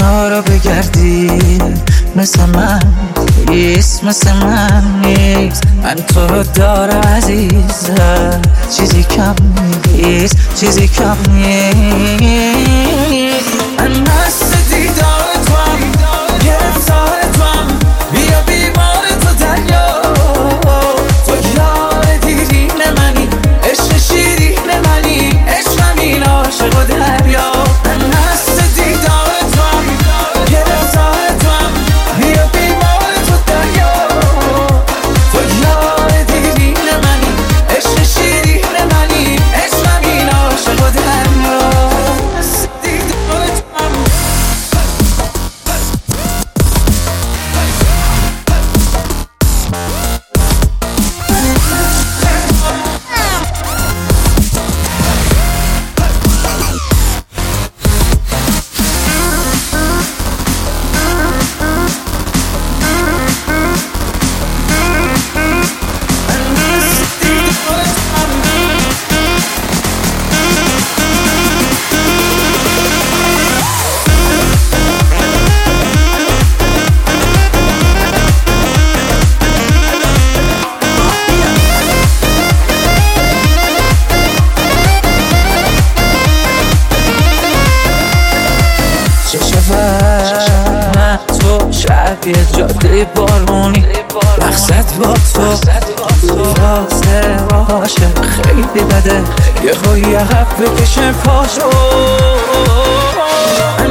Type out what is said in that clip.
دنیا رو بگردی مثل من نیست، مثل من نیست. من تو رو دارم عزیزم، چیزی کم نیست، چیزی کم نیست. من مست دیدار توام، گرفتار توام، بیا بیمار تو دریا. تو یار دیرین منی، عشق شیرین منی، عشقم عاشق و دریا. من مست دیدار توام، گرفتار توام، بیا بیمار تو دریا. تو یار دیرین منی، عشق شیرین منی، عشقم عاشق و دریا. مست دیدار توام. من تو شبیه جاده بارونی، مقصد با تو واسه باشه خیلی بده، یه خوی عقب بکشه پاشو.